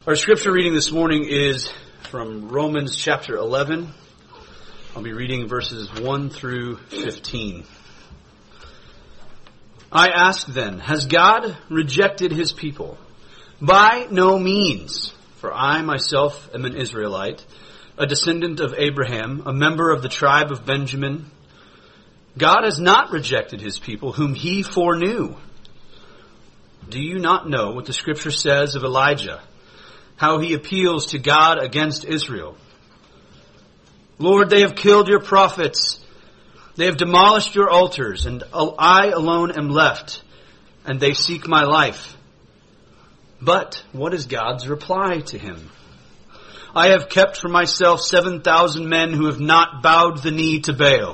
Our scripture reading this morning is from Romans chapter 11. I'll be reading verses 1 through 15. I ask then, has God rejected his people? By no means, for I myself am an Israelite, a descendant of Abraham, a member of the tribe of Benjamin. God has not rejected his people whom he foreknew. Do you not know what the scripture says of Elijah? How he appeals to God against Israel. Lord, they have killed your prophets. They have demolished your altars, and I alone am left, and they seek my life. But what is God's reply to him? I have kept for myself 7,000 men who have not bowed the knee to Baal.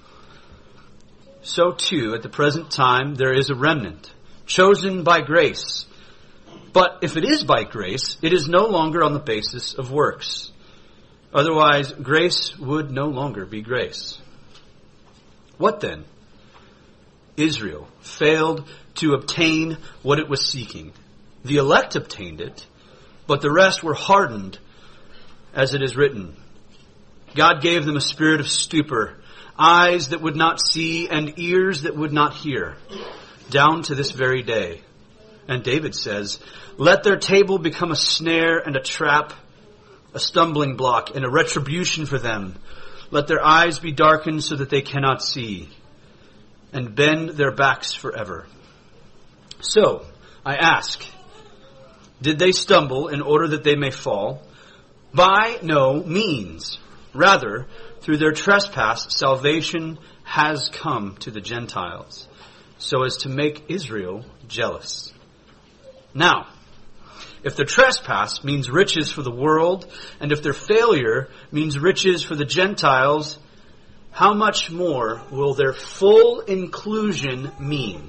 So too, at the present time, there is a remnant, chosen by grace. But if it is by grace, it is no longer on the basis of works. Otherwise, grace would no longer be grace. What then? Israel failed to obtain what it was seeking. The elect obtained it, but the rest were hardened, as it is written. God gave them a spirit of stupor, eyes that would not see and ears that would not hear, down to this very day. And David says, let their table become a snare and a trap, a stumbling block and a retribution for them. Let their eyes be darkened so that they cannot see, and bend their backs forever. So, I ask, did they stumble in order that they may fall? By no means. Rather, through their trespass, salvation has come to the Gentiles, so as to make Israel jealous. Now, if their trespass means riches for the world, and if their failure means riches for the Gentiles, how much more will their full inclusion mean?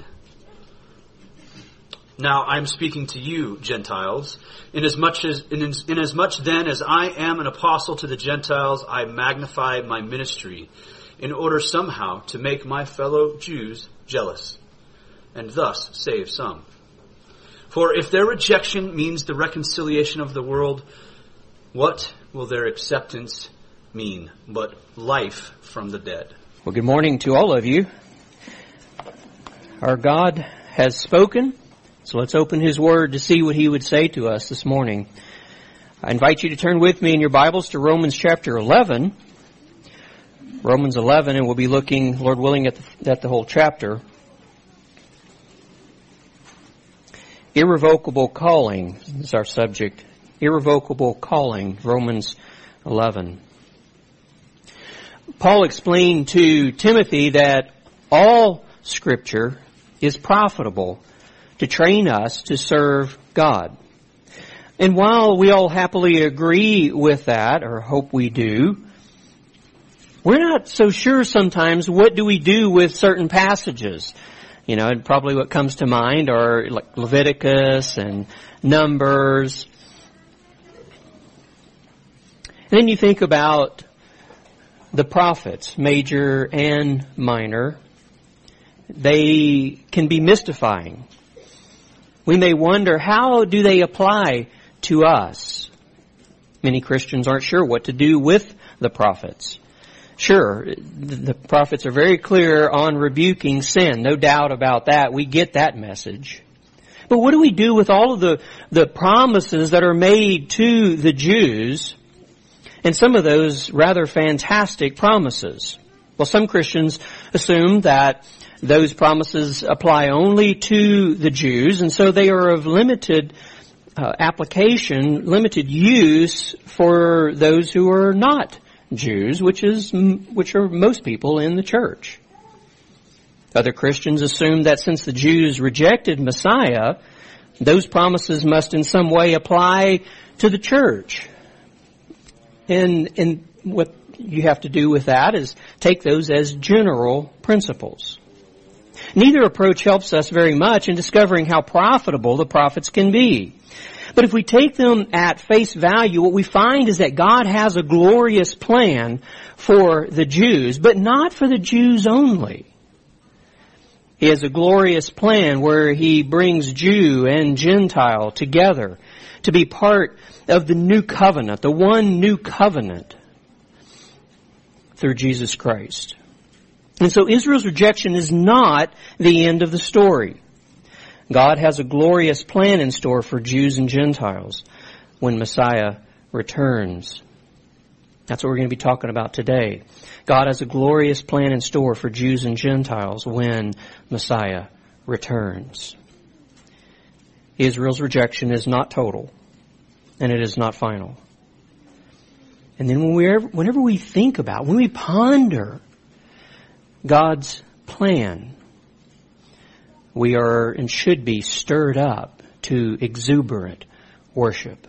Now I'm speaking to you, Gentiles, inasmuch then as I am an apostle to the Gentiles, I magnify my ministry, in order somehow to make my fellow Jews jealous, and thus save some. For if their rejection means the reconciliation of the world, what will their acceptance mean but life from the dead? Well, good morning to all of you. Our God has spoken, so let's open His Word to see what He would say to us this morning. I invite you to turn with me in your Bibles to Romans chapter 11. Romans 11, and we'll be looking, Lord willing, at the whole chapter. Irrevocable calling is our subject. Irrevocable calling, Romans 11. Paul explained to Timothy that all Scripture is profitable to train us to serve God. And while we all happily agree with that, or hope we do, we're not so sure sometimes what do we do with certain passages. You know, and probably what comes to mind are like Leviticus and Numbers. And then you think about the prophets, major and minor. They can be mystifying. We may wonder, how do they apply to us? Many Christians aren't sure what to do with the prophets. Sure, the prophets are very clear on rebuking sin. No doubt about that. We get that message. But what do we do with all of the promises that are made to the Jews, and some of those rather fantastic promises? Well, some Christians assume that those promises apply only to the Jews, and so they are of limited application, limited use for those who are not Jews, which are most people in the church. Other Christians assume that since the Jews rejected Messiah, those promises must in some way apply to the church. And what you have to do with that is take those as general principles. Neither approach helps us very much in discovering how profitable the prophets can be. But if we take them at face value, what we find is that God has a glorious plan for the Jews, but not for the Jews only. He has a glorious plan where He brings Jew and Gentile together to be part of the new covenant, the one new covenant through Jesus Christ. And so Israel's rejection is not the end of the story. God has a glorious plan in store for Jews and Gentiles when Messiah returns. That's what we're going to be talking about today. God has a glorious plan in store for Jews and Gentiles when Messiah returns. Israel's rejection is not total, and it is not final. And then whenever we think about, when we ponder God's plan, we are and should be stirred up to exuberant worship.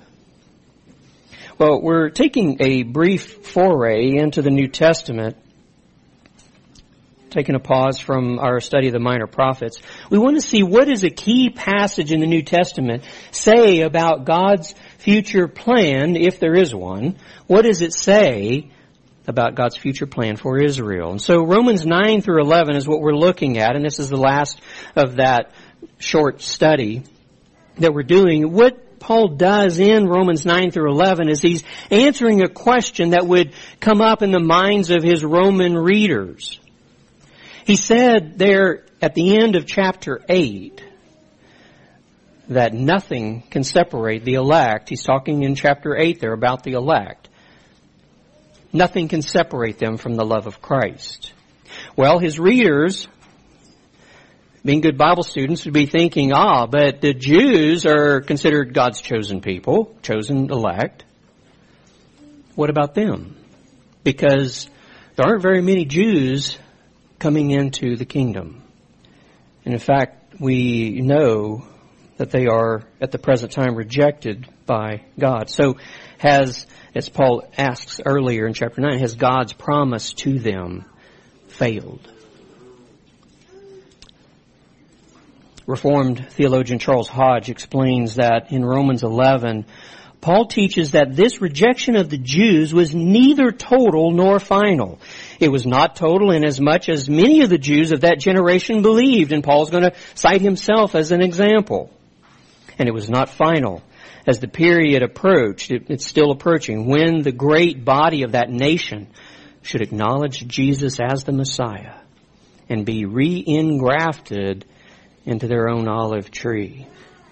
Well, we're taking a brief foray into the New Testament, taking a pause from our study of the minor prophets. We want to see what does a key passage in the New Testament say about God's future plan, if there is one. What does it say about God's future plan for Israel? And so Romans 9 through 11 is what we're looking at, and this is the last of that short study that we're doing. What Paul does in Romans 9 through 11 is he's answering a question that would come up in the minds of his Roman readers. He said there at the end of chapter 8 that nothing can separate the elect. He's talking in chapter 8 there about the elect. Nothing can separate them from the love of Christ. Well, his readers, being good Bible students, would be thinking, but the Jews are considered God's chosen people, chosen elect. What about them? Because there aren't very many Jews coming into the kingdom. And in fact, we know that they are, at the present time, rejected by God. So as Paul asks earlier in chapter 9, has God's promise to them failed? Reformed theologian Charles Hodge explains that in Romans 11, Paul teaches that this rejection of the Jews was neither total nor final. It was not total inasmuch as many of the Jews of that generation believed, and Paul's going to cite himself as an example. And it was not final. As the period approached, it's still approaching, when the great body of that nation should acknowledge Jesus as the Messiah and be re-engrafted into their own olive tree.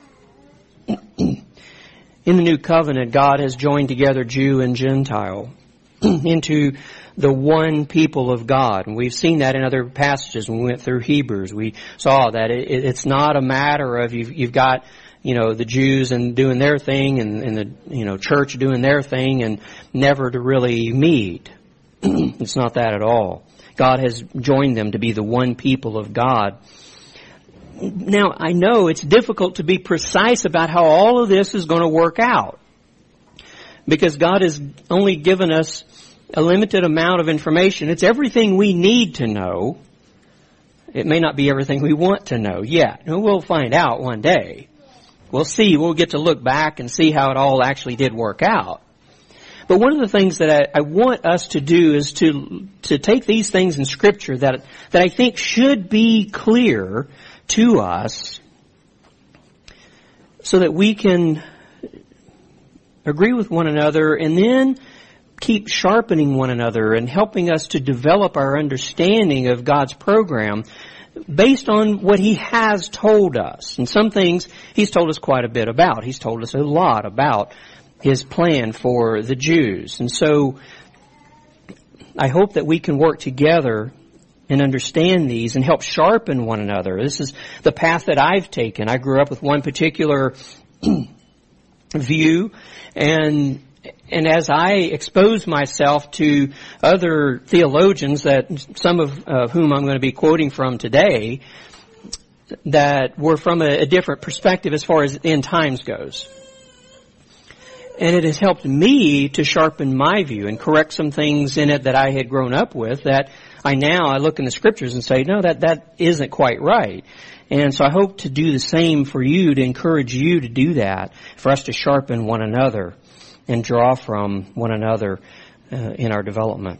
In the new covenant, God has joined together Jew and Gentile into the one people of God. And we've seen that in other passages. When we went through Hebrews, we saw that it's not a matter of you've got, the Jews and doing their thing and the, church doing their thing and never to really meet. It's not that at all. God has joined them to be the one people of God. Now, I know it's difficult to be precise about how all of this is going to work out, because God has only given us a limited amount of information. It's everything we need to know. It may not be everything we want to know yet. We'll find out one day. We'll see. We'll get to look back and see how it all actually did work out. But one of the things that I want us to do is to take these things in Scripture that I think should be clear to us so that we can agree with one another and then keep sharpening one another and helping us to develop our understanding of God's program based on what He has told us. And some things He's told us quite a bit about. He's told us a lot about His plan for the Jews. And so I hope that we can work together and understand these and help sharpen one another. This is the path that I've taken. I grew up with one particular view, and as I exposed myself to other theologians, that some of whom I'm going to be quoting from today, that were from a different perspective as far as end times goes. And it has helped me to sharpen my view and correct some things in it that I had grown up with that I look in the Scriptures and say, no, that isn't quite right. And so I hope to do the same for you, to encourage you to do that, for us to sharpen one another and draw from one another in our development.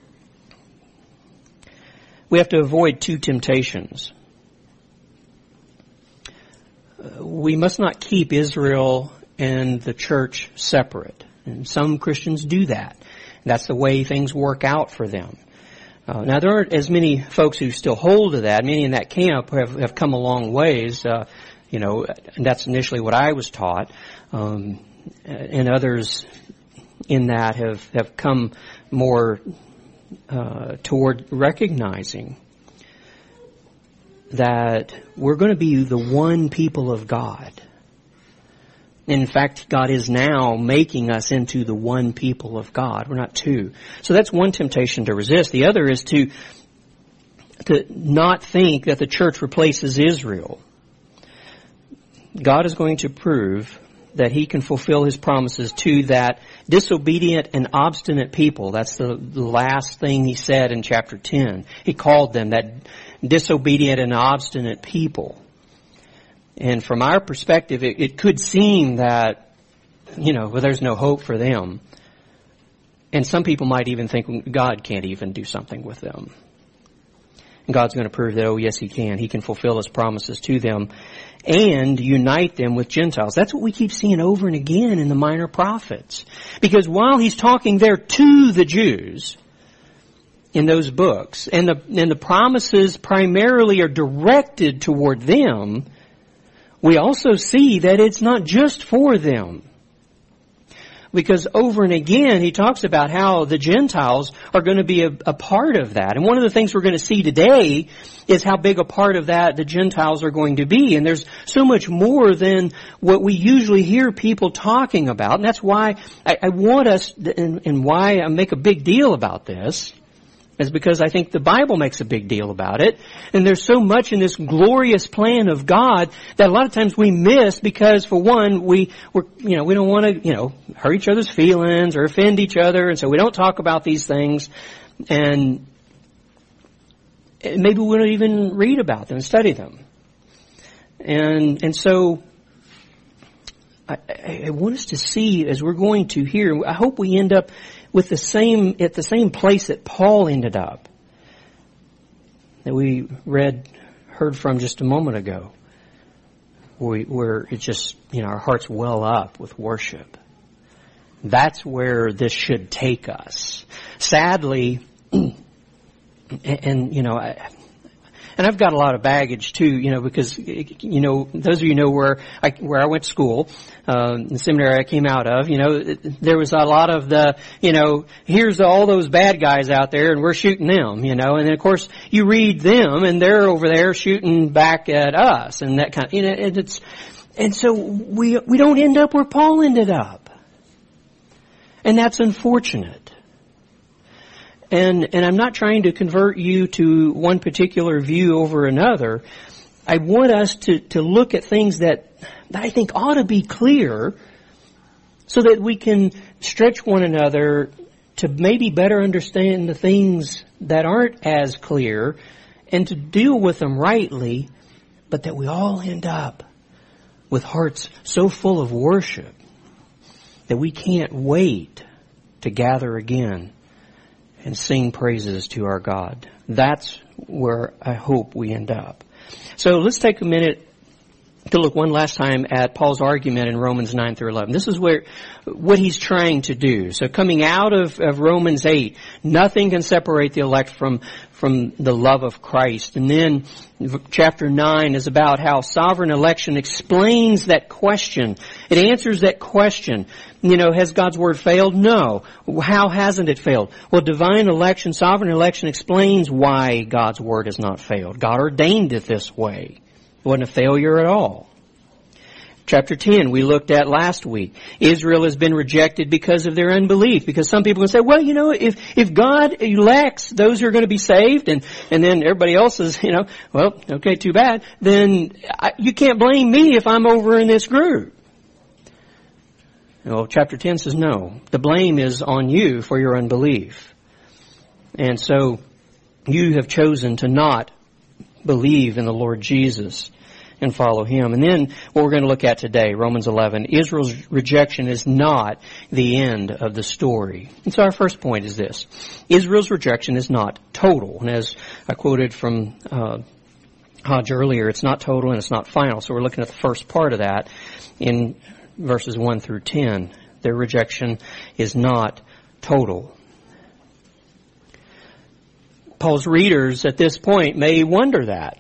We have to avoid two temptations. We must not keep Israel and the church separate. And some Christians do that. That's the way things work out for them. Now, there aren't as many folks who still hold to that. Many in that camp have come a long ways. And that's initially what I was taught. And others in that have come more toward recognizing that we're going to be the one people of God. In fact, God is now making us into the one people of God. We're not two. So that's one temptation to resist. The other is to not think that the church replaces Israel. God is going to prove that He can fulfill His promises to that disobedient and obstinate people. That's the last thing He said in chapter 10. He called them that disobedient and obstinate people. And from our perspective, it could seem that, there's no hope for them. And some people might even think God can't even do something with them. And God's going to prove that, oh yes, He can. He can fulfill His promises to them and unite them with Gentiles. That's what we keep seeing over and again in the minor prophets. Because while He's talking there to the Jews in those books, and the promises primarily are directed toward them, we also see that it's not just for them. Because over and again, He talks about how the Gentiles are going to be a part of that. And one of the things we're going to see today is how big a part of that the Gentiles are going to be. And there's so much more than what we usually hear people talking about. And that's why I want us, and why I make a big deal about this, is because I think the Bible makes a big deal about it. And there's so much in this glorious plan of God that a lot of times we miss because, for one, we don't want to, hurt each other's feelings or offend each other. And so we don't talk about these things. And maybe we don't even read about them and study them. And so I want us to see, as we're going to here, I hope we end up at the same place that Paul ended up, that we heard from just a moment ago, where it just, our hearts well up with worship. That's where this should take us. Sadly, and I've got a lot of baggage too, because, those of you know where I went to school, the seminary I came out of, there was a lot of the, here's all those bad guys out there and we're shooting them, and then of course you read them and they're over there shooting back at us and that kind of, and so we don't end up where Paul ended up. And that's unfortunate. And I'm not trying to convert you to one particular view over another. I want us to look at things that I think ought to be clear so that we can stretch one another to maybe better understand the things that aren't as clear and to deal with them rightly, but that we all end up with hearts so full of worship that we can't wait to gather again and sing praises to our God. That's where I hope we end up. So let's take a minute to look one last time at Paul's argument in Romans 9 through 11. This is what he's trying to do. So coming out of Romans 8, nothing can separate the elect from the love of Christ. And then chapter 9 is about how sovereign election explains that question. It answers that question. Has God's word failed? No. How hasn't it failed? Well, divine election, sovereign election explains why God's word has not failed. God ordained it this way. It wasn't a failure at all. Chapter 10 we looked at last week. Israel has been rejected because of their unbelief. Because some people can say, well, if God elects those who are going to be saved and then everybody else is, well, okay, too bad. Then you can't blame me if I'm over in this group. Well, chapter 10 says no. The blame is on you for your unbelief. And so you have chosen to not believe in the Lord Jesus and follow Him. And then what we're going to look at today, Romans 11, Israel's rejection is not the end of the story. And so our first point is this. Israel's rejection is not total. And as I quoted from Hodge earlier, it's not total and it's not final. So we're looking at the first part of that in verses 1 through 10. Their rejection is not total. Paul's readers at this point may wonder that.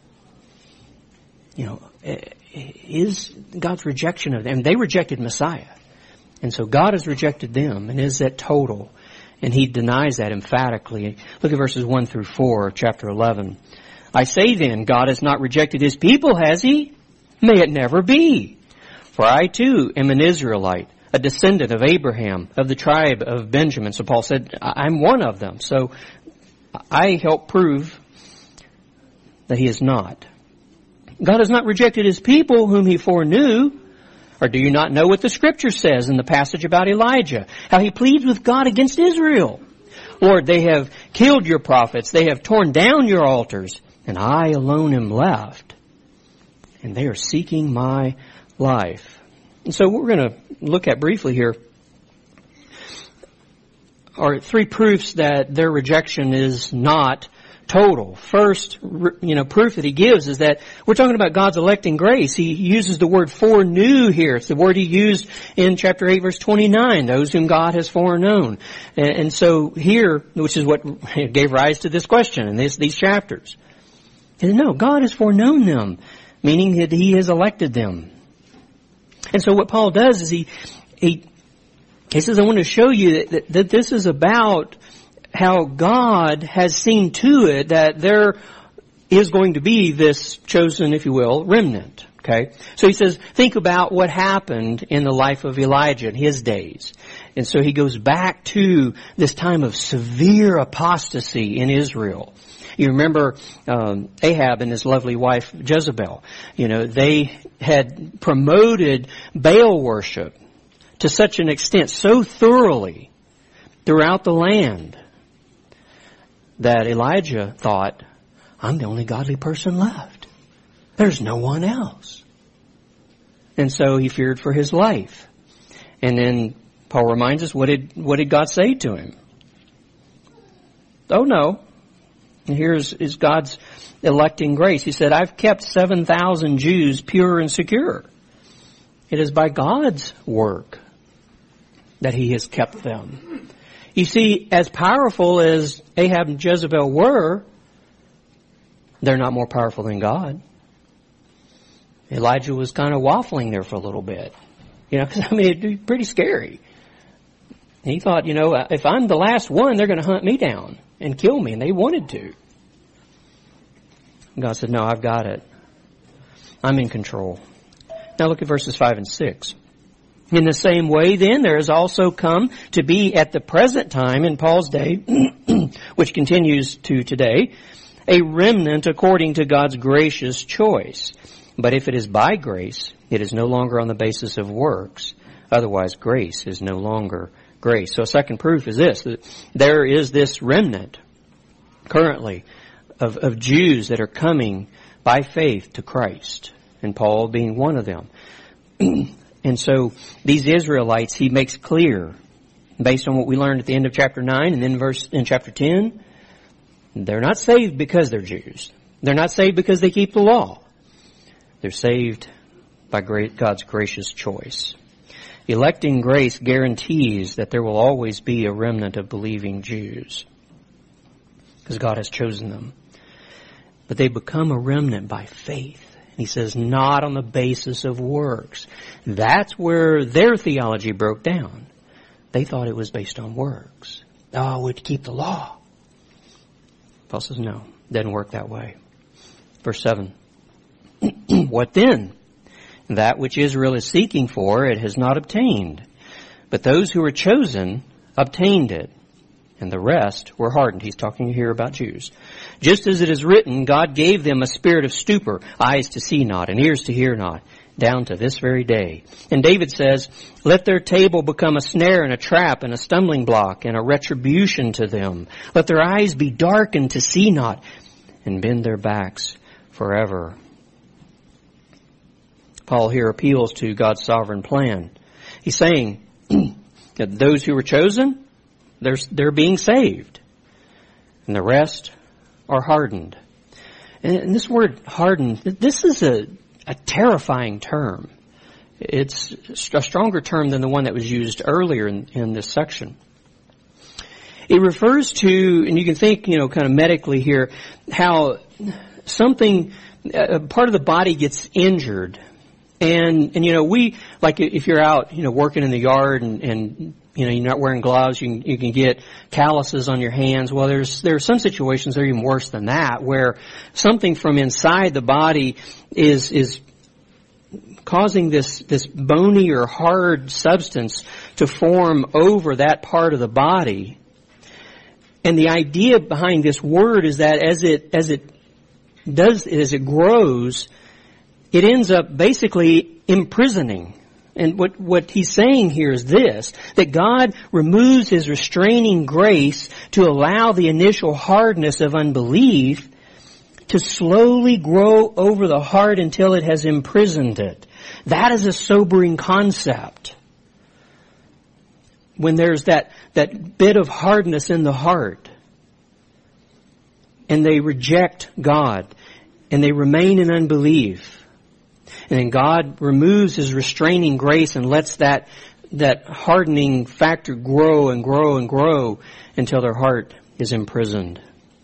Is God's rejection of them? They rejected Messiah. And so God has rejected them. And is that total? And he denies that emphatically. Look at verses 1 through 4 of chapter 11. I say then, God has not rejected his people, has he? May it never be. For I too am an Israelite, a descendant of Abraham, of the tribe of Benjamin. So Paul said, I'm one of them. So I help prove that he is not. God has not rejected his people whom he foreknew. Or do you not know what the Scripture says in the passage about Elijah? How he pleads with God against Israel. Lord, they have killed your prophets. They have torn down your altars. And I alone am left. And they are seeking my life. And so what we're going to look at briefly here are three proofs that their rejection is not total. First, proof that he gives is that we're talking about God's electing grace. He uses the word foreknew here. It's the word he used in chapter 8, verse 29, those whom God has foreknown. And so here, which is what gave rise to this question in these chapters. And no, God has foreknown them, meaning that he has elected them. And so what Paul does is he says, I want to show you that this is about how God has seen to it that there is going to be this chosen, if you will, remnant. Okay? So he says, think about what happened in the life of Elijah in his days. And so he goes back to this time of severe apostasy in Israel. You remember Ahab and his lovely wife Jezebel. They had promoted Baal worship to such an extent, so thoroughly throughout the land, that Elijah thought, I'm the only godly person left. There's no one else. And so he feared for his life. And then Paul reminds us, what did God say to him? Oh no. And here's God's electing grace. He said, I've kept 7,000 Jews pure and secure. It is by God's work that he has kept them. You see, as powerful as Ahab and Jezebel were, they're not more powerful than God. Elijah was kind of waffling there for a little bit. Because it'd be pretty scary. And he thought, if I'm the last one, they're going to hunt me down and kill me. And they wanted to. And God said, no, I've got it. I'm in control. Now look at verses 5 and 6. In the same way, then, there has also come to be at the present time in Paul's day, which continues to today, a remnant according to God's gracious choice. But if it is by grace, it is no longer on the basis of works. Otherwise, grace is no longer grace. So a second proof is this, that there is this remnant currently of Jews that are coming by faith to Christ, and Paul being one of them. And so these Israelites, he makes clear, based on what we learned at the end of chapter 9 and then in chapter 10, they're not saved because they're Jews. They're not saved because they keep the law. They're saved by God's gracious choice. Electing grace guarantees that there will always be a remnant of believing Jews, because God has chosen them. But they become a remnant by faith. He says, not on the basis of works. That's where their theology broke down. They thought it was based on works. Oh, we'd keep the law. Paul says, no, it doesn't work that way. Verse 7. What then? That which Israel is seeking for, it has not obtained. But those who were chosen obtained it. And the rest were hardened. He's talking here about Jews. Just as it is written, God gave them a spirit of stupor, eyes to see not, and ears to hear not, down to this very day. And David says, let their table become a snare and a trap and a stumbling block and a retribution to them. Let their eyes be darkened to see not, and bend their backs forever. Paul here appeals to God's sovereign plan. He's saying that those who were chosen, they're being saved. And the rest are hardened. And this word hardened, this is a terrifying term. It's a stronger term than the one that was used earlier in this section. It refers to, and you can think, kind of medically here, how something, part of the body gets injured. And we, like if you're out, working in the yard and you're not wearing gloves, you can get calluses on your hands. Well, there are some situations that are even worse than that, where something from inside the body is causing this bony or hard substance to form over that part of the body. And the idea behind this word is that as it grows, it ends up basically imprisoning. And what he's saying here is this, that God removes His restraining grace to allow the initial hardness of unbelief to slowly grow over the heart until it has imprisoned it. That is a sobering concept. When there's that bit of hardness in the heart, and they reject God, and they remain in unbelief, and then God removes His restraining grace and lets that hardening factor grow and grow and grow until their heart is imprisoned.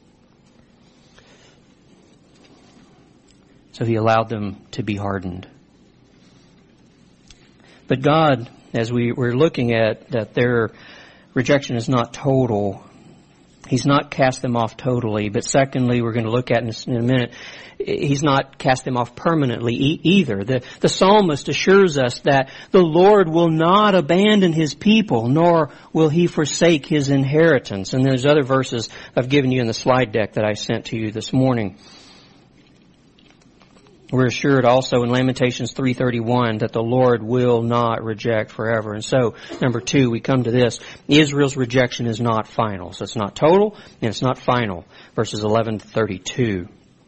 So He allowed them to be hardened. But God, as we're looking at, that their rejection is not total. He's not cast them off totally. But secondly, we're going to look at in a minute, He's not cast them off permanently either. The psalmist assures us that the Lord will not abandon His people, nor will He forsake His inheritance. And there's other verses I've given you in the slide deck that I sent to you this morning. We're assured also in Lamentations 3:31 that the Lord will not reject forever. And so, number 2, we come to this. Israel's rejection is not final. So it's not total and it's not final. Verses 11 to 32.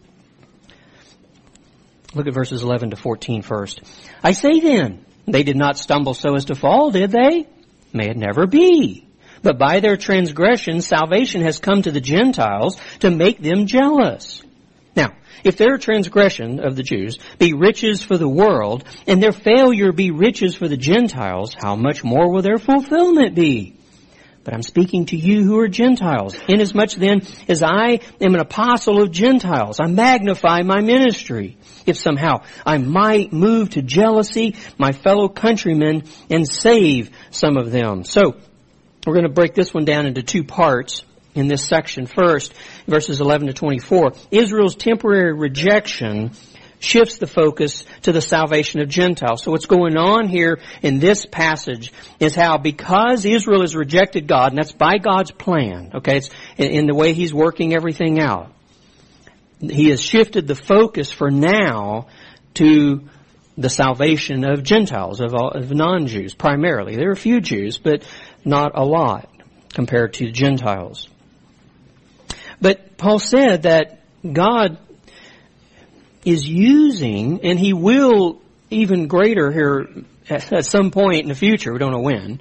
Look at verses 11 to 14 first. I say then, they did not stumble so as to fall, did they? May it never be. But by their transgression, salvation has come to the Gentiles to make them jealous. Now, if their transgression of the Jews be riches for the world, and their failure be riches for the Gentiles, how much more will their fulfillment be? But I'm speaking to you who are Gentiles. Inasmuch then as I am an apostle of Gentiles, I magnify my ministry. If somehow I might move to jealousy my fellow countrymen and save some of them. So, we're going to break this one down into 2 parts in this section. First, verses 11 to 24. Israel's temporary rejection shifts the focus to the salvation of Gentiles. So what's going on here in this passage is how, because Israel has rejected God, and that's by God's plan, okay, it's in the way He's working everything out, He has shifted the focus for now to the salvation of Gentiles, of non-Jews primarily. There are a few Jews, but not a lot compared to Gentiles. But Paul said that God is using, and He will even greater here at some point in the future, we don't know when,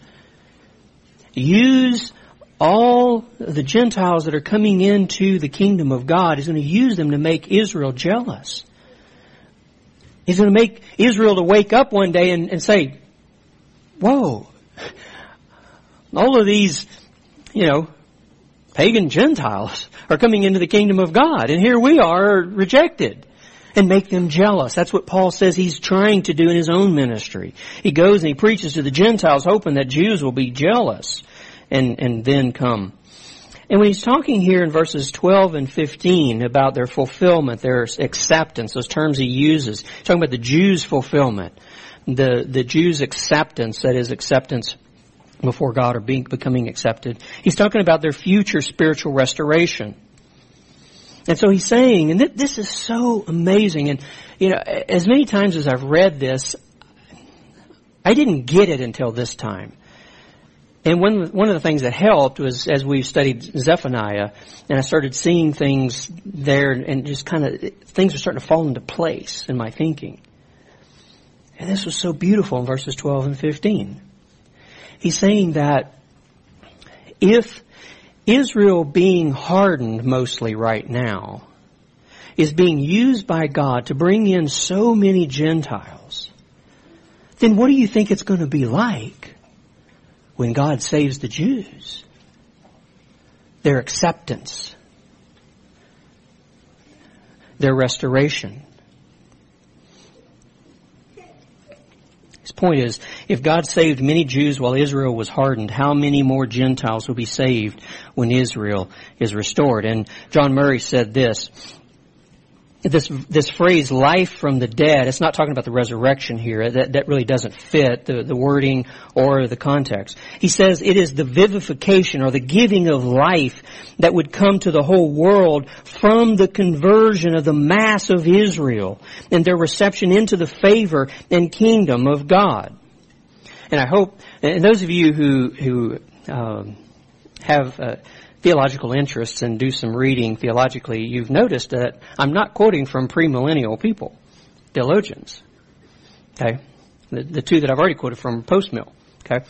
use all the Gentiles that are coming into the kingdom of God. He's going to use them to make Israel jealous. He's going to make Israel to wake up one day and say, whoa, all of these, pagan Gentiles are coming into the kingdom of God, and here we are rejected, and make them jealous. That's what Paul says he's trying to do in his own ministry. He goes and he preaches to the Gentiles, hoping that Jews will be jealous and then come. And when he's talking here in verses 12 and 15 about their fulfillment, their acceptance, those terms he uses, he's talking about the Jews' fulfillment, the Jews' acceptance, that is acceptance before God or becoming accepted. He's talking about their future spiritual restoration. And so he's saying, and this is so amazing, and as many times as I've read this, I didn't get it until this time. And one of the things that helped was as we studied Zephaniah, and I started seeing things there, and just kind of, things are starting to fall into place in my thinking. And this was so beautiful in verses 12 and 15. He's saying that if Israel being hardened mostly right now is being used by God to bring in so many Gentiles, then what do you think it's going to be like when God saves the Jews? Their acceptance, their restoration. His point is, if God saved many Jews while Israel was hardened, how many more Gentiles will be saved when Israel is restored? And John Murray said this phrase, life from the dead, it's not talking about the resurrection here. That really doesn't fit the wording or the context. He says it is the vivification or the giving of life that would come to the whole world from the conversion of the mass of Israel and their reception into the favor and kingdom of God. And I hope, and those of you who have theological interests and do some reading theologically, you've noticed that I'm not quoting from premillennial people, theologians. Okay? The two that I've already quoted from post-mill. Okay?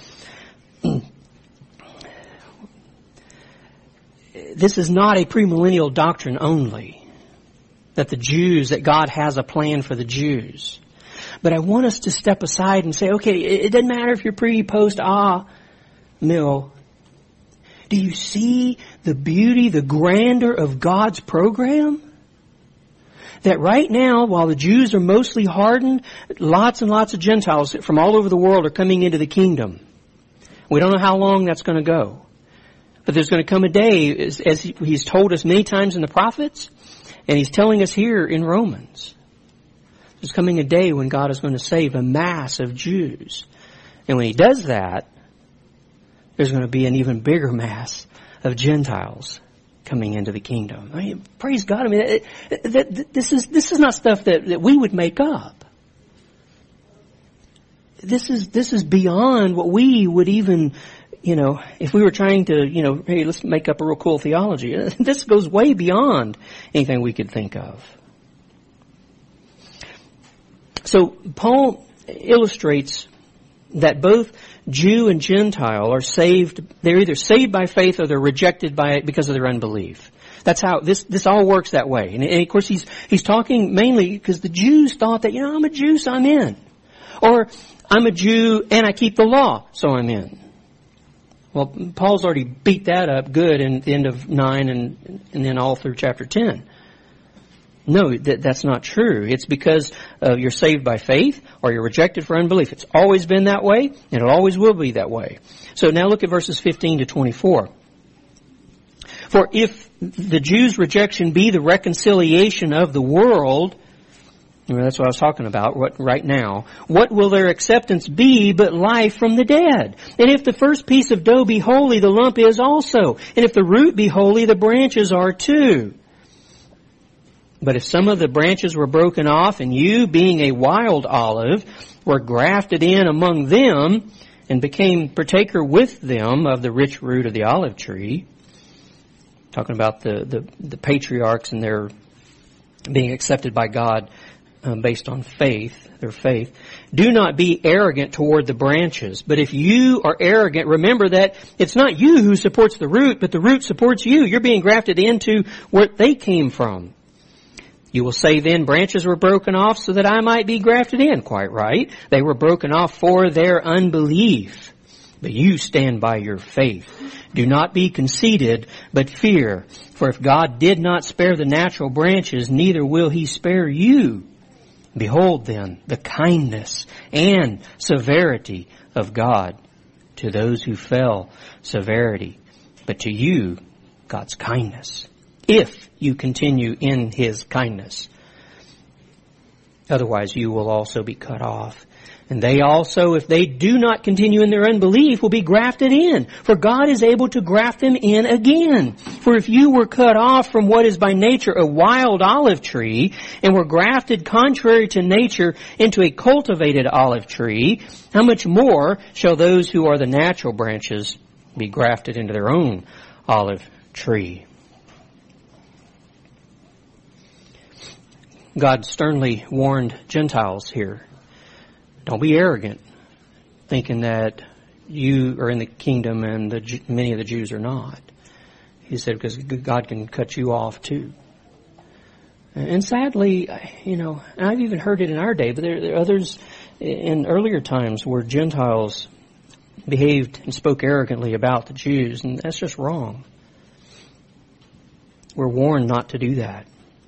This is not a premillennial doctrine only, that God has a plan for the Jews. But I want us to step aside and say, okay, it doesn't matter if you're pre, post, mill. Do you see the beauty, the grandeur of God's program? That right now, while the Jews are mostly hardened, lots and lots of Gentiles from all over the world are coming into the kingdom. We don't know how long that's going to go. But there's going to come a day, as He's told us many times in the prophets, and He's telling us here in Romans. There's coming a day when God is going to save a mass of Jews. And when He does that, there's going to be an even bigger mass of Gentiles coming into the kingdom. I mean, praise God. I mean, this is not stuff that we would make up. This is beyond what we would even, if we were trying to, hey, let's make up a real cool theology. This goes way beyond anything we could think of. So Paul illustrates that both Jew and Gentile are saved. They're either saved by faith or they're rejected by it because of their unbelief. That's how this all works that way. And of course he's talking mainly because the Jews thought that, I'm a Jew, so I'm in. Or I'm a Jew and I keep the law, so I'm in. Well, Paul's already beat that up good in the end of 9 and then all through chapter 10. No, that's not true. It's because you're saved by faith or you're rejected for unbelief. It's always been that way, and it always will be that way. So now look at verses 15 to 24. For if the Jews' rejection be the reconciliation of the world, that's what I was talking about right now, what will their acceptance be but life from the dead? And if the first piece of dough be holy, the lump is also. And if the root be holy, the branches are too. But if some of the branches were broken off, and you, being a wild olive, were grafted in among them, and became partaker with them of the rich root of the olive tree, talking about the patriarchs and their being accepted by God based on faith, their faith, do not be arrogant toward the branches. But if you are arrogant, remember that it's not you who supports the root, but the root supports you. You're being grafted into where they came from. You will say then, branches were broken off so that I might be grafted in. Quite right. They were broken off for their unbelief. But you stand by your faith. Do not be conceited, but fear. For if God did not spare the natural branches, neither will He spare you. Behold then the kindness and severity of God. To those who fell, severity. But to you, God's kindness. If you continue in His kindness. Otherwise you will also be cut off. And they also, if they do not continue in their unbelief, will be grafted in. For God is able to graft them in again. For if you were cut off from what is by nature a wild olive tree, and were grafted contrary to nature into a cultivated olive tree, how much more shall those who are the natural branches be grafted into their own olive tree? God sternly warned Gentiles here. Don't be arrogant, thinking that you are in the kingdom and many of the Jews are not. He said, because God can cut you off too. And sadly, and I've even heard it in our day, but there are others in earlier times where Gentiles behaved and spoke arrogantly about the Jews, and that's just wrong. We're warned not to do that.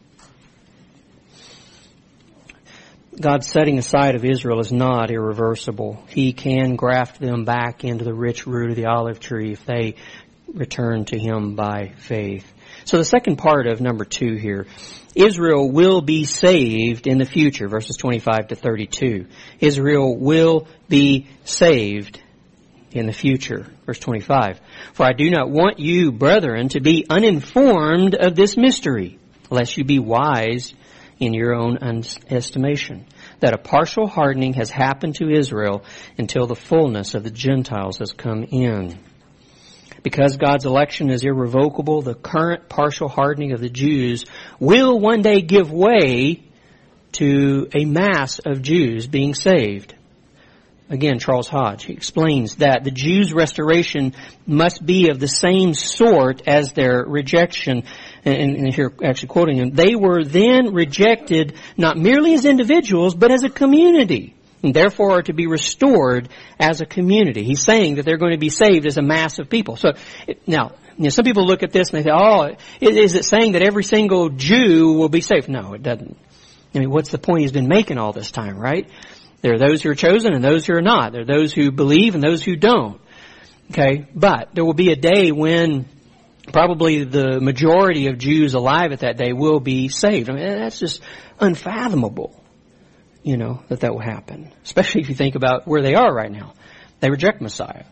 God's setting aside of Israel is not irreversible. He can graft them back into the rich root of the olive tree if they return to Him by faith. So the second part of number 2 here, Israel will be saved in the future, verses 25 to 32. Israel will be saved in the future. Verse 25. For I do not want you, brethren, to be uninformed of this mystery, lest you be wise in your own estimation, that a partial hardening has happened to Israel until the fullness of the Gentiles has come in. Because God's election is irrevocable, the current partial hardening of the Jews will one day give way to a mass of Jews being saved. Again, Charles Hodge, he explains that the Jews' restoration must be of the same sort as their rejection. And here, actually quoting him, they were then rejected not merely as individuals, but as a community, and therefore are to be restored as a community. He's saying that they're going to be saved as a mass of people. So, now, some people look at this and they say, is it saying that every single Jew will be saved? No, it doesn't. I mean, what's the point he's been making all this time, right? There are those who are chosen and those who are not. There are those who believe and those who don't. Okay? But there will be a day when probably the majority of Jews alive at that day will be saved. I mean, that's just unfathomable, that will happen. Especially if you think about where they are right now. They reject Messiah.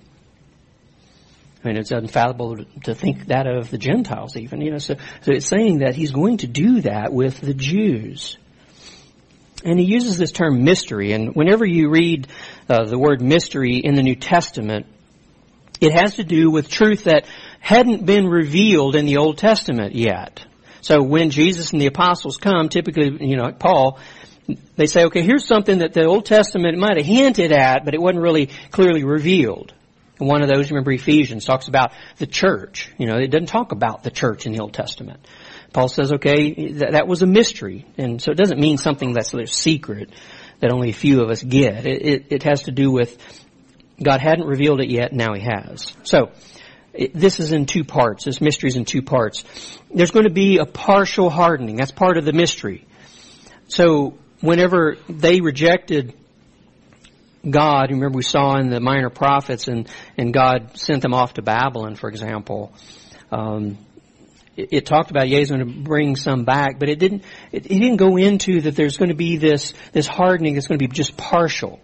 I mean, it's unfathomable to think that of the Gentiles even, So it's saying that He's going to do that with the Jews. And He uses this term mystery. And whenever you read the word mystery in the New Testament, it has to do with truth that hadn't been revealed in the Old Testament yet. So when Jesus and the apostles come, typically, like Paul, they say, okay, here's something that the Old Testament might have hinted at, but it wasn't really clearly revealed. And one of those, remember Ephesians, talks about the church. It doesn't talk about the church in the Old Testament. Paul says, okay, that was a mystery. And so it doesn't mean something that's a secret that only a few of us get. It has to do with God hadn't revealed it yet, now He has. So this is in 2 parts. This mystery is in 2 parts. There's going to be a partial hardening. That's part of the mystery. So whenever they rejected God, remember we saw in the minor prophets and God sent them off to Babylon, for example, it talked about He's going to bring some back, but it didn't go into that there's going to be this hardening that's going to be just partial.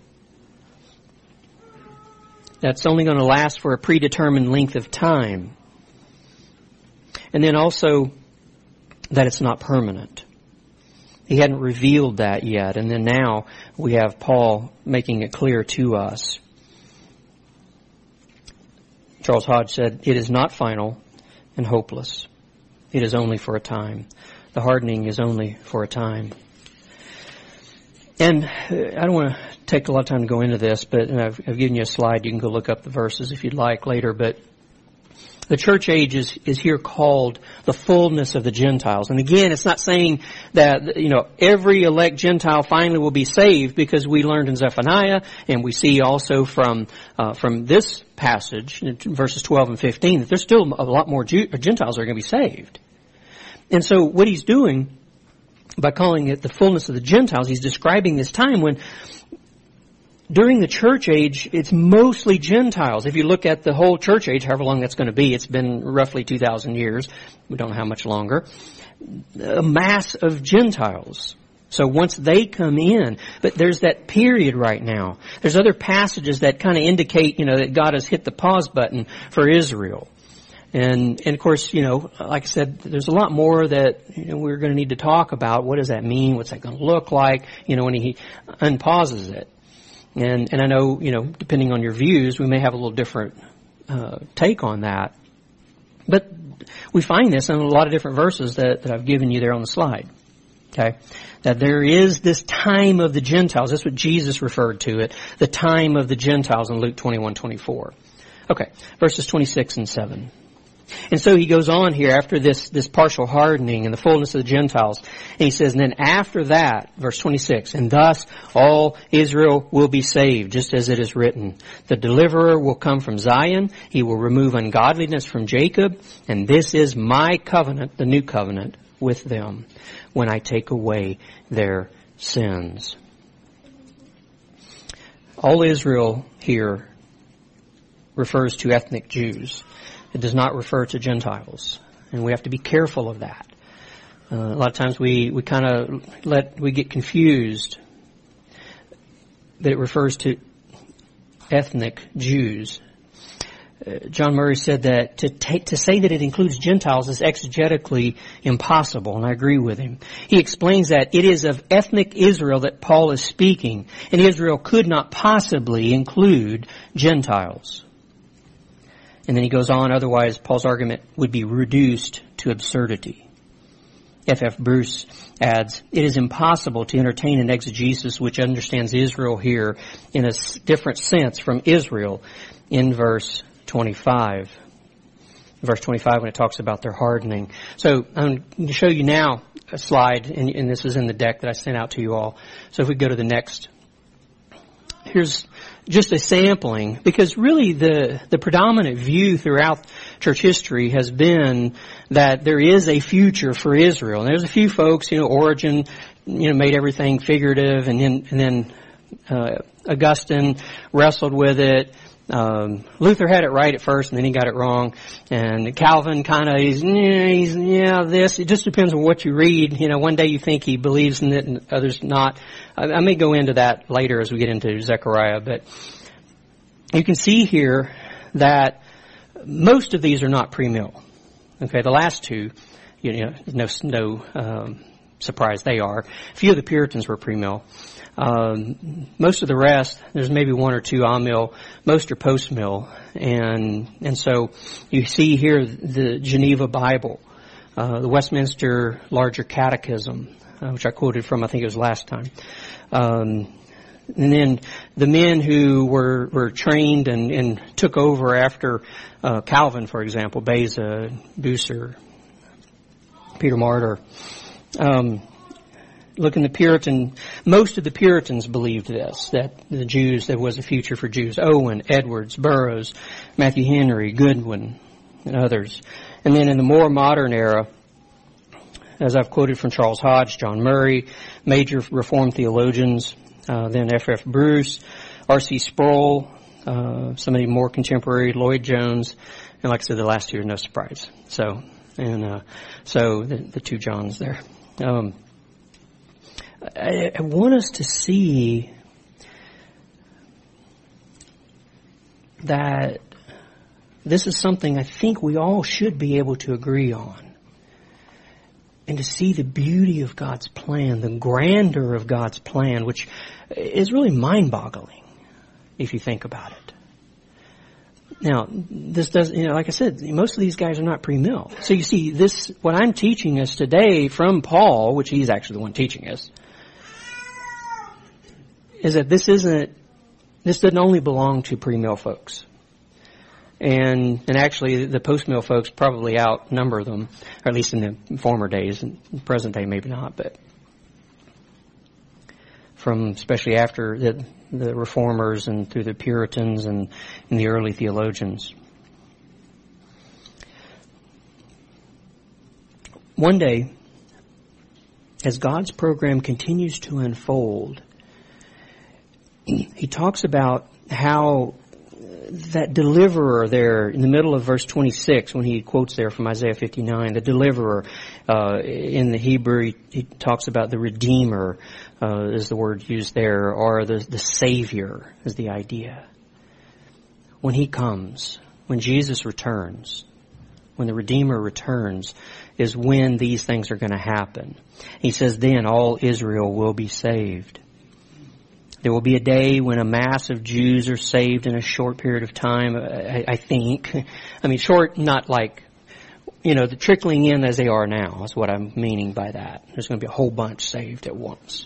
That's only going to last for a predetermined length of time. And then also that it's not permanent. He hadn't revealed that yet. And then now we have Paul making it clear to us. Charles Hodge said, it is not final and hopeless. It is only for a time. The hardening is only for a time. And I don't want to take a lot of time to go into this, but I've given you a slide. You can go look up the verses if you'd like later. But the church age is here called the fullness of the Gentiles. And again, it's not saying that, every elect Gentile finally will be saved, because we learned in Zephaniah, and we see also from this passage, verses 12 and 15, that there's still a lot more Gentiles that are going to be saved. And so what he's doing, by calling it the fullness of the Gentiles, he's describing this time when during the church age, it's mostly Gentiles. If you look at the whole church age, however long that's going to be, it's been roughly 2,000 years. We don't know how much longer. A mass of Gentiles. So once they come in, but there's that period right now. There's other passages that kind of indicate, that God has hit the pause button for Israel. And of course, like I said, there's a lot more that we're going to need to talk about. What does that mean? What's that going to look like? When He unpauses it. And I know, depending on your views, we may have a little different take on that. But we find this in a lot of different verses that I've given you there on the slide. Okay? That there is this time of the Gentiles. That's what Jesus referred to it. The time of the Gentiles in Luke 21:24. Okay. Verses 26 and 7. And so he goes on here after this partial hardening and the fullness of the Gentiles. And he says, and then after that, verse 26, and thus all Israel will be saved, just as it is written. The deliverer will come from Zion. He will remove ungodliness from Jacob. And this is my covenant, the new covenant, with them when I take away their sins. All Israel here refers to ethnic Jews. It does not refer to Gentiles. And we have to be careful of that. A lot of times we get confused that it refers to ethnic Jews. John Murray said that to say that it includes Gentiles is exegetically impossible, and I agree with him. He explains that it is of ethnic Israel that Paul is speaking, and Israel could not possibly include Gentiles. And then he goes on, otherwise Paul's argument would be reduced to absurdity. F.F. Bruce adds, it is impossible to entertain an exegesis which understands Israel here in a different sense from Israel in verse 25. Verse 25 when it talks about their hardening. So I'm going to show you now a slide, and this is in the deck that I sent out to you all. So if we go to the next. Here's just a sampling, because really the predominant view throughout church history has been that there is a future for Israel. And there's a few folks, Origen, made everything figurative, and then Augustine wrestled with it. Luther had it right at first, and then he got it wrong. And Calvin this. It just depends on what you read. One day you think he believes in it, and others not. I may go into that later as we get into Zechariah, but you can see here that most of these are not pre-mill. Okay, the last two, no surprise they are. A few of the Puritans were pre-mill. Most of the rest, there's maybe one or two amill. Most are post-mill. And so you see here the Geneva Bible, the Westminster Larger Catechism, which I quoted from, I think it was last time. And then the men who were trained and took over after Calvin, for example, Beza, Bucer, Peter Martyr. Look in the Puritan, most of the Puritans believed this, that the Jews, there was a future for Jews. Owen, Edwards, Burroughs, Matthew Henry, Goodwin, and others. And then in the more modern era, as I've quoted from Charles Hodge, John Murray, major Reformed theologians, then F.F. Bruce, R.C. Sproul, some of the more contemporary, Lloyd Jones, and like I said, the last two are no surprise. So the two Johns there. I want us to see that this is something I think we all should be able to agree on. And to see the beauty of God's plan, the grandeur of God's plan, which is really mind-boggling if you think about it. Now, this does, like I said, most of these guys are not pre-mill. So you see, what I'm teaching us today from Paul, which he's actually the one teaching us, is that this doesn't only belong to pre-mill folks. And actually the post-mill folks probably outnumber them, or at least in the former days, in the present day maybe not, but especially after the Reformers and through the Puritans and the early theologians. One day, as God's program continues to unfold, he talks about how that deliverer there in the middle of verse 26, when he quotes there from Isaiah 59, the deliverer, in the Hebrew, he talks about the redeemer, is the word used there, or the savior is the idea. When he comes, when Jesus returns, when the redeemer returns, is when these things are going to happen. He says, then all Israel will be saved. There will be a day when a mass of Jews are saved in a short period of time, I think. I mean, short, not like, the trickling in as they are now is what I'm meaning by that. There's going to be a whole bunch saved at once.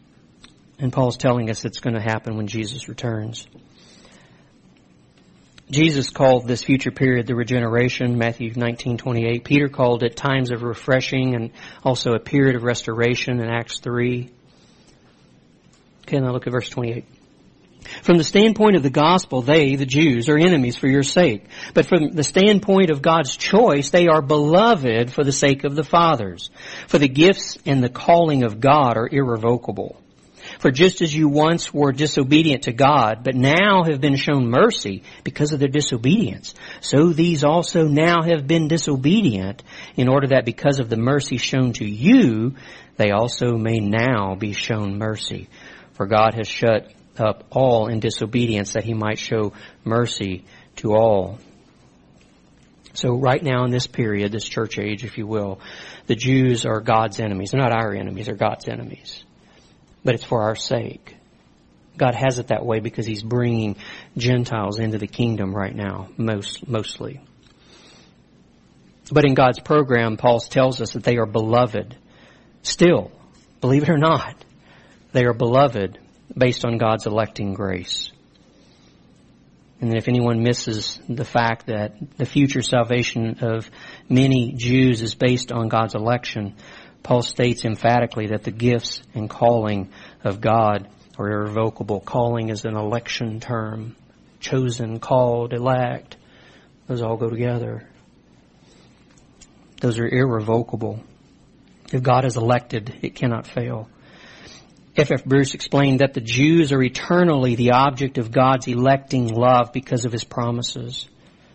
And Paul's telling us it's going to happen when Jesus returns. Jesus called this future period the regeneration, Matthew 19:28. Peter called it times of refreshing and also a period of restoration in Acts 3. Okay, now look at verse 28. From the standpoint of the gospel, they, the Jews, are enemies for your sake. But from the standpoint of God's choice, they are beloved for the sake of the fathers. For the gifts and the calling of God are irrevocable. For just as you once were disobedient to God, but now have been shown mercy because of their disobedience, so these also now have been disobedient, in order that because of the mercy shown to you, they also may now be shown mercy. For God has shut up all in disobedience, that he might show mercy to all. So right now in this period, this church age, if you will, the Jews are God's enemies. They're not our enemies, they're God's enemies. But it's for our sake. God has it that way because he's bringing Gentiles into the kingdom right now, mostly. But in God's program, Paul tells us that they are beloved. Still, believe it or not, they are beloved based on God's electing grace. And if anyone misses the fact that the future salvation of many Jews is based on God's election, Paul states emphatically that the gifts and calling of God are irrevocable. Calling is an election term. Chosen, called, elect. Those all go together. Those are irrevocable. If God is elected, it cannot fail. F.F. Bruce explained that the Jews are eternally the object of God's electing love because of his promises.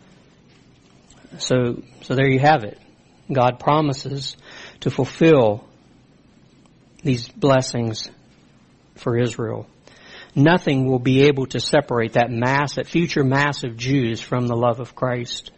So there you have it. God promises to fulfill these blessings for Israel. Nothing will be able to separate that future mass of Jews from the love of Christ.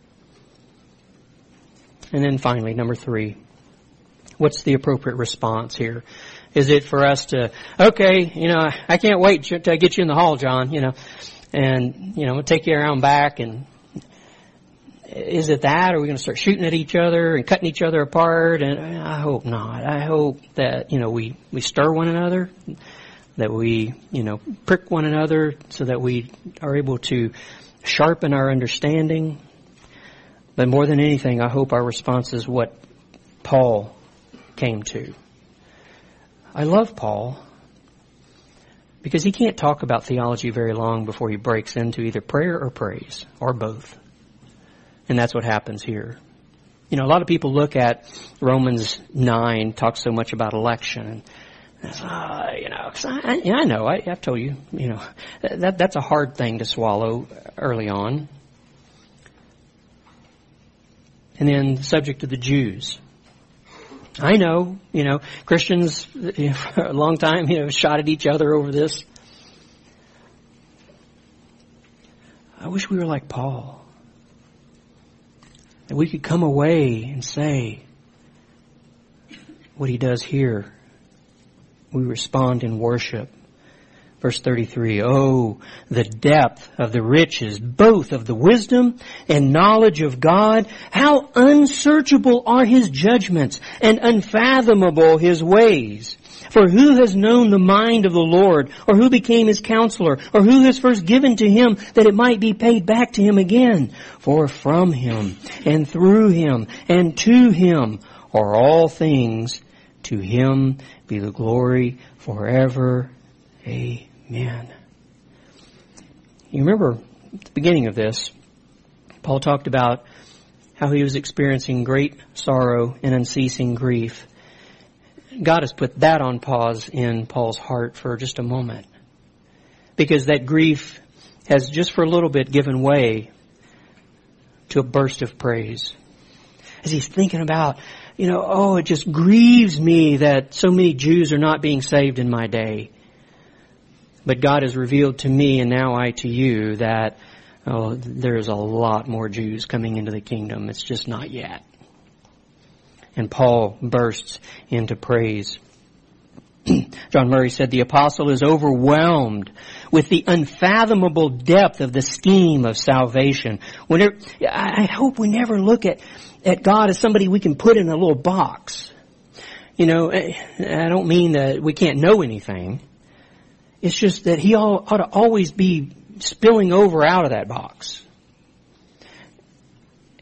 And then finally, number 3. What's the appropriate response here? Is it for us to, okay, I can't wait till I get you in the hall, John, and, we'll take you around back, and is it that? Or are we going to start shooting at each other and cutting each other apart? And I hope not. I hope that, we stir one another, that we, prick one another so that we are able to sharpen our understanding. But more than anything, I hope our response is what Paul came to. I love Paul because he can't talk about theology very long before he breaks into either prayer or praise, or both. And that's what happens here. A lot of people look at Romans 9, talks so much about election, and I know, I've told you, that's a hard thing to swallow early on. And then the subject of the Jews. I know, Christians for a long time, shot at each other over this. I wish we were like Paul. That we could come away and say what he does here. We respond in worship. Verse 33, oh, the depth of the riches, both of the wisdom and knowledge of God. How unsearchable are his judgments and unfathomable his ways. For who has known the mind of the Lord, or who became his counselor, or who has first given to him that it might be paid back to him again? For from him and through him and to him are all things. To him be the glory forever. Amen. You remember at the beginning of this, Paul talked about how he was experiencing great sorrow and unceasing grief. God has put that on pause in Paul's heart for just a moment, because that grief has just for a little bit given way to a burst of praise. As he's thinking about, it just grieves me that so many Jews are not being saved in my day. But God has revealed to me, and now I to you, that there's a lot more Jews coming into the kingdom. It's just not yet. And Paul bursts into praise. John Murray said, the apostle is overwhelmed with the unfathomable depth of the scheme of salvation. I hope we never look at God as somebody we can put in a little box. I don't mean that we can't know anything. It's just that he ought to always be spilling over out of that box.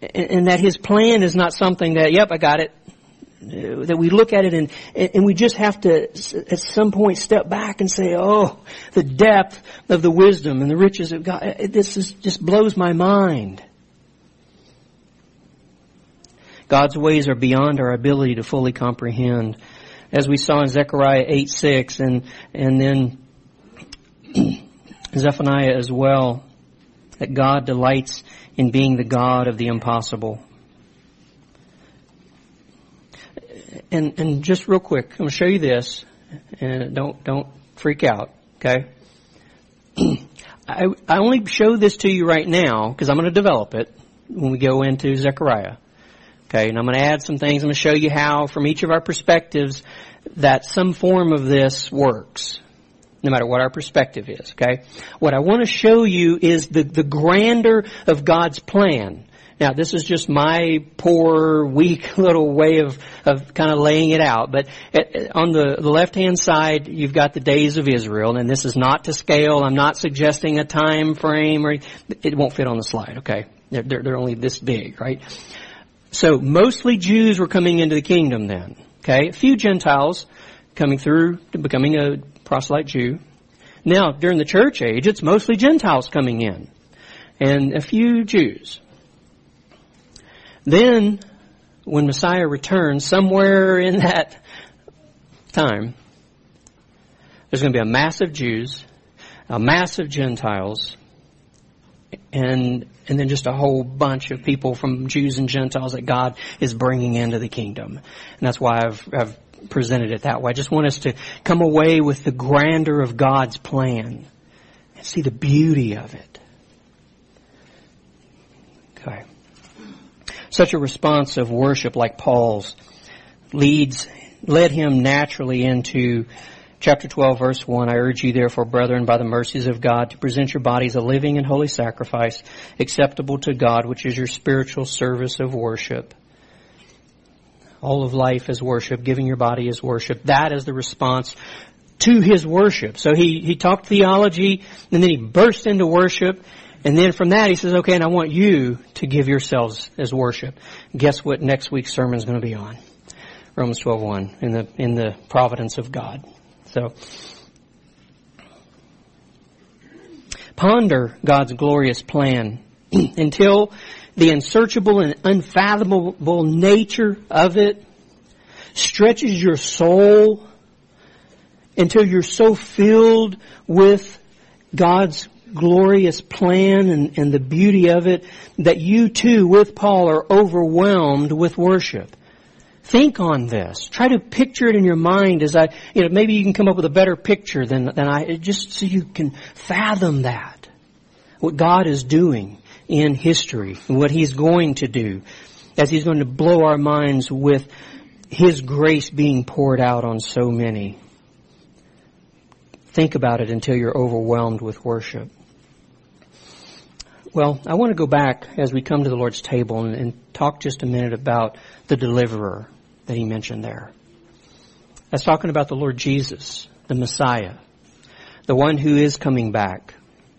and that His plan is not something that, yep, I got it. That we look at it and we just have to at some point step back and say, oh, the depth of the wisdom and the riches of God. Just blows my mind. God's ways are beyond our ability to fully comprehend. As we saw in Zechariah 8:6 and then Zephaniah as well, that God delights in being the God of the impossible. And just real quick, I'm going to show you this, and don't freak out, okay? I only show this to you right now because I'm going to develop it when we go into Zechariah. Okay, and I'm going to add some things. I'm going to show you how, from each of our perspectives, that some form of this works, no matter what our perspective is, okay? What I want to show you is the grandeur of God's plan. Now, this is just my poor, weak little way of kind of laying it out. But on the left-hand side, you've got the days of Israel, and this is not to scale. I'm not suggesting a time frame, or it won't fit on the slide, okay? They're only this big, right? So, mostly Jews were coming into the kingdom then, okay? A few Gentiles coming through to becoming a proselyte Jew. Now, during the church age, it's mostly Gentiles coming in, and a few Jews. Then, when Messiah returns, somewhere in that time, there's going to be a mass of Jews, a mass of Gentiles, and then just a whole bunch of people from Jews and Gentiles that God is bringing into the kingdom. And that's why I've presented it that way. I just want us to come away with the grandeur of God's plan and see the beauty of it. Okay. Such a response of worship like Paul's led him naturally into chapter 12, verse 1. I urge you therefore, brethren, by the mercies of God, to present your bodies a living and holy sacrifice, acceptable to God, which is your spiritual service of worship. All of life is worship. Giving your body is worship. That is the response to his worship. So he talked theology, and then he burst into worship. And then from that, he says, okay, and I want you to give yourselves as worship. Guess what next week's sermon is going to be on? Romans 12:1, in the providence of God. So, ponder God's glorious plan until the unsearchable and unfathomable nature of it stretches your soul until you're so filled with God's glorious plan and the beauty of it that you too, with Paul, are overwhelmed with worship. Think on this. Try to picture it in your mind as maybe you can come up with a better picture than I, just so you can fathom that. What God is doing in history and what He's going to do as He's going to blow our minds with His grace being poured out on so many. Think about it until you're overwhelmed with worship. Well, I want to go back as we come to the Lord's table and talk just a minute about the deliverer that He mentioned there. That's talking about the Lord Jesus, the Messiah, the one who is coming back.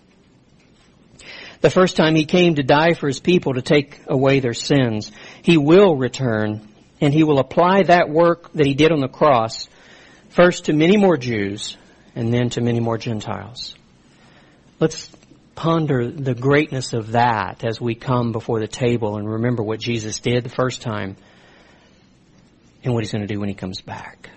The first time He came to die for His people to take away their sins, He will return and He will apply that work that He did on the cross first to many more Jews and then to many more Gentiles. Let's ponder the greatness of that as we come before the table and remember what Jesus did the first time and what He's going to do when He comes back.